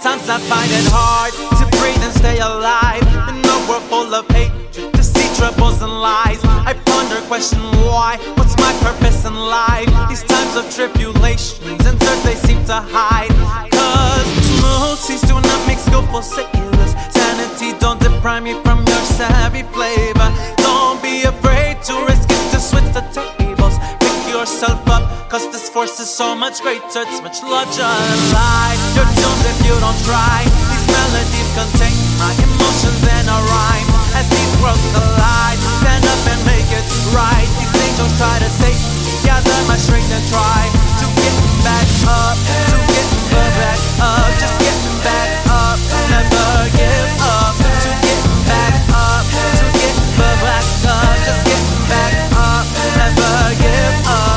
Sometimes I find it hard to breathe and stay alive in a world full of hatred, deceit, troubles and lies. I ponder, question why, what's my purpose in life? These times of tribulations and thirst they seem to hide. Cause smooth seas do not make skillful sailors. Sanity don't deprive me from your savvy flavor. Don't be afraid to risk it, to switch the tables. Pick yourself up, cause this force is so much greater, it's much larger than life. You're doomed if you don't try. These melodies contain my emotions and a rhyme. As these worlds collide, stand up and make it right. These angels try to save me, gather my strength and try to get back up, to get back up. Just get back up, never give up. To get back up, to get back up. Just get back up, never give up.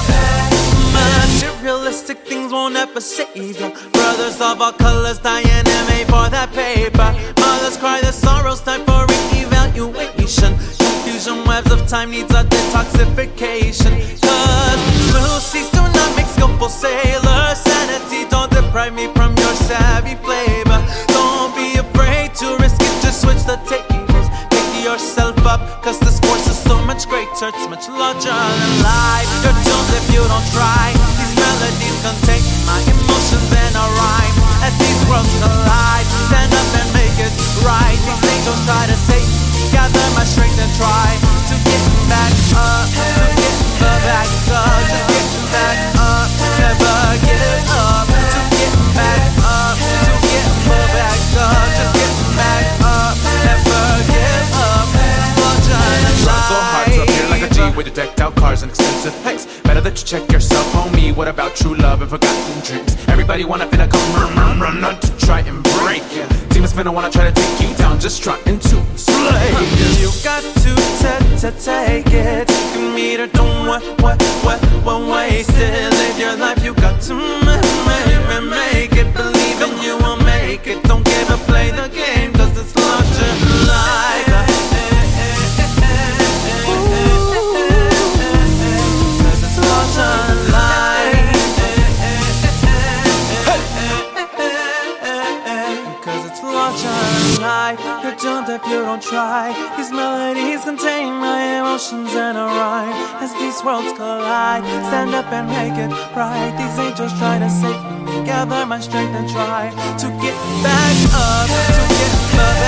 Materialistic things won't ever save you. Brothers of all colors dying and made for that paper. Mothers cry, the sorrows, time for re-evaluation. Confusion webs of time needs a detoxification. Cause smooth seas do not make skillful sailors. Sanity don't deprive me from your savvy flavor. Don't be afraid to risk it, just switch the tables. Pick yourself up, cause this force is so much greater, it's much larger than life. You're doomed if you don't try. These melodies contain my emotions and a rhyme. As these worlds collide, stand up and make it right. These angels try to save me, gather my strength and try to get back up, to get back up. Just get back up, never give up. To get back up, to get back up. Just get back up, never give up. Trying so hard to appear like a G with your decked out cars and expensive pecs. Better that you check yourself, homie. What about true love and forgotten dreams? Everybody wanna finna come not to try and break ya. Demons finna wanna try to take you down, just trying to slay. You got to take it. You meet her, don't waste it. Live your life, you got to make it. Believe in you will make it. Don't give up, play the game, cause it's larger than life. Cause it's larger than life. Cause it's larger than life. You're doomed if you don't try. These melodies contain my emotions and a rhyme. As these worlds collide, stand up and make it right. These angels try to save me, gather my strength and try to get back up, to get back